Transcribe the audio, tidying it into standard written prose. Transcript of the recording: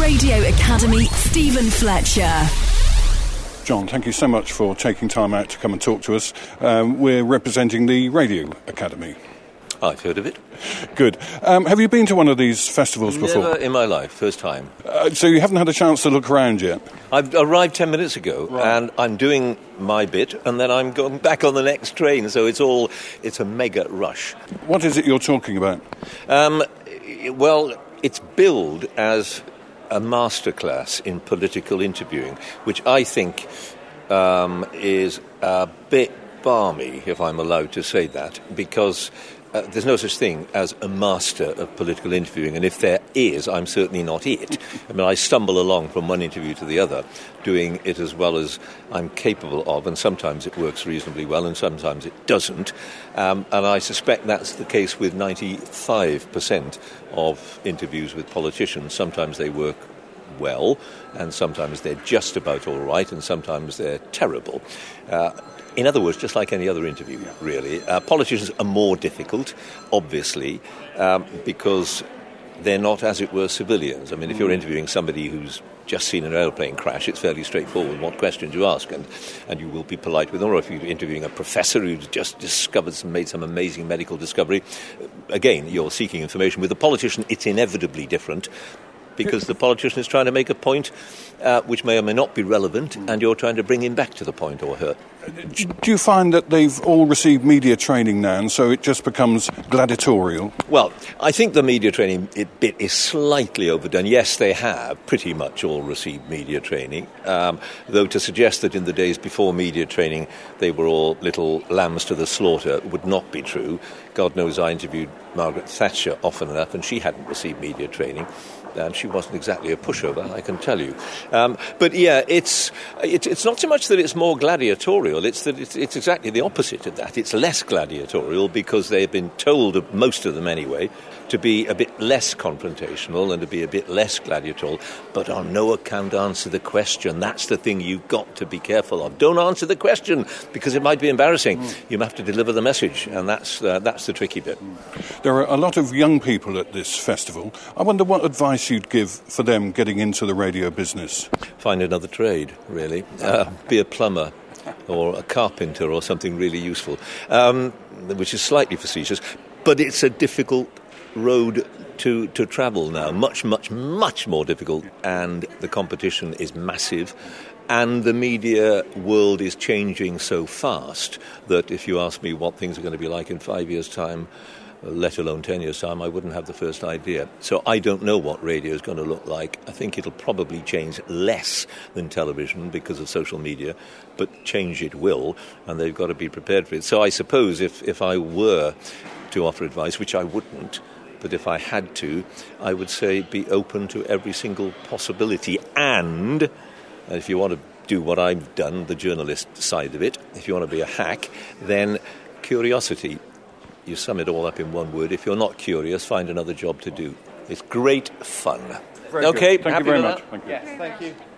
Radio Academy, Stephen Fletcher. John, thank you so much for taking time out to come and talk to us. We're representing the Radio Academy. I've heard of it. Good. Have you been to one of these festivals before? Never in my life, first time. So you haven't had a chance to look around yet? I've arrived 10 minutes ago, right, and I'm doing my bit, and then I'm going back on the next train, so it's a mega rush. What is it you're talking about? Well, it's billed as a masterclass in political interviewing, which I think is a bit balmy, if I'm allowed to say that, because there's no such thing as a master of political interviewing, and if there is, I'm certainly not it. I mean, I stumble along from one interview to the other, doing it as well as I'm capable of, and sometimes it works reasonably well, and sometimes it doesn't. And I suspect that's the case with 95% of interviews with politicians. Sometimes they work well, and sometimes they're just about all right, and sometimes they're terrible. In other words, just like any other interview, really. Politicians are more difficult, obviously, because they're not, as it were, civilians. I mean, if you're interviewing somebody who's just seen an aeroplane crash, it's fairly straightforward what questions you ask, and you will be polite with them. Or if you're interviewing a professor who's just made some amazing medical discovery, again, you're seeking information. With a politician, it's inevitably different, because the politician is trying to make a point which may or may not be relevant, and you're trying to bring him back to the point, or her. Do you find that they've all received media training now, and so it just becomes gladiatorial? Well, I think the media training bit is slightly overdone. Yes, they have pretty much all received media training, though to suggest that in the days before media training they were all little lambs to the slaughter would not be true. God knows I interviewed Margaret Thatcher often enough, and she hadn't received media training. And she wasn't exactly a pushover, I can tell you. But yeah, it's not so much that it's more gladiatorial, it's that it's exactly the opposite of that. It's less gladiatorial because they've been told, most of them anyway, to be a bit less confrontational and to be a bit less gladiatorial, but on no account answer the question. That's the thing you've got to be careful of. Don't answer the question, because it might be embarrassing. You have to deliver the message, and that's the tricky bit. There are a lot of young people at this festival. I wonder what advice you'd give for them getting into the radio business. Find another trade, really. Be a plumber or a carpenter or something really useful, which is slightly facetious, but it's a difficult road to travel now, much more difficult, and the competition is massive, and the media world is changing so fast that if you ask me what things are going to be like in 5 years' time, let alone 10 years' time, I wouldn't have the first idea. So I don't know what radio is going to look like. I think it'll probably change less than television because of social media, but change it will, and they've got to be prepared for it. So I suppose if I were to offer advice, which I wouldn't, but if I had to, I would say be open to every single possibility. And if you want to do what I've done, the journalist side of it, if you want to be a hack, then curiosity. You sum it all up in one word. If you're not curious, find another job to do. It's great fun. Very okay, good. Thank you very much. Thank you. Yes, thank you.